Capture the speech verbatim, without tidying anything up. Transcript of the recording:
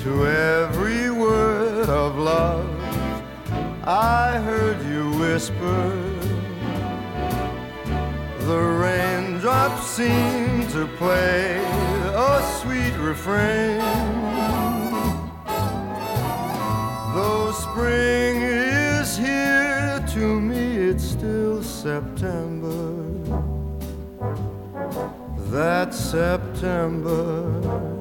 To every word of love I heard you whisper. The raindrops seem to play a sweet refrain. Though spring is here, to me it's still September. That September